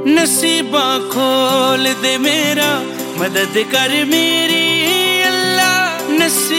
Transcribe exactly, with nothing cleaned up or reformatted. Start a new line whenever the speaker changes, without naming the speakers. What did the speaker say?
नसीबा खोल दे मेरा, मदद कर मेरी अल्लाह। नसीब